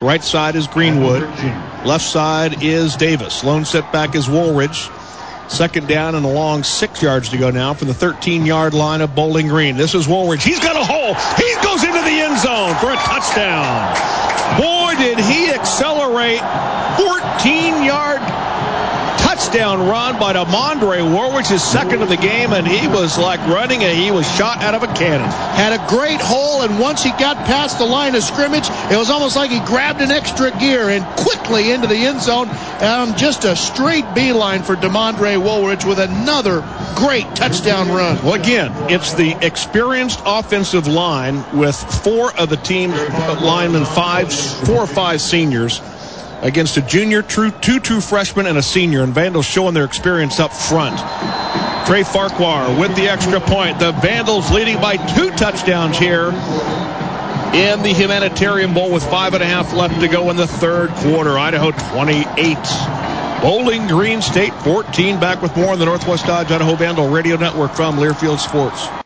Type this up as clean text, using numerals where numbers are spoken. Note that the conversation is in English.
Right side is Greenwood. Left side is Davis. Lone setback is Woolridge. Second down and a long 6 yards to go now from the 13-yard line of Bowling Green. This is Woolridge. He's got a hole. He goes into the end zone for a touchdown. Boy, did he accelerate. 14-yard touchdown run by Damondre Woolridge, his second of the game, and he was like running and he was shot out of a cannon. Had a great hole, and once he got past the line of scrimmage, it was almost like he grabbed an extra gear and quickly into the end zone. Just a straight beeline for Damondre Woolridge with another great touchdown run. Well, again, it's the experienced offensive line with four of the team linemen, 4 or 5 seniors, against a junior, two true freshmen, and a senior. And Vandals showing their experience up front. Trey Farquhar with the extra point. The Vandals leading by 2 touchdowns here in the Humanitarian Bowl with 5.5 left to go in the third quarter. Idaho 28. Bowling Green State 14. Back with more on the Northwest Dodge Idaho Vandal Radio Network from Learfield Sports.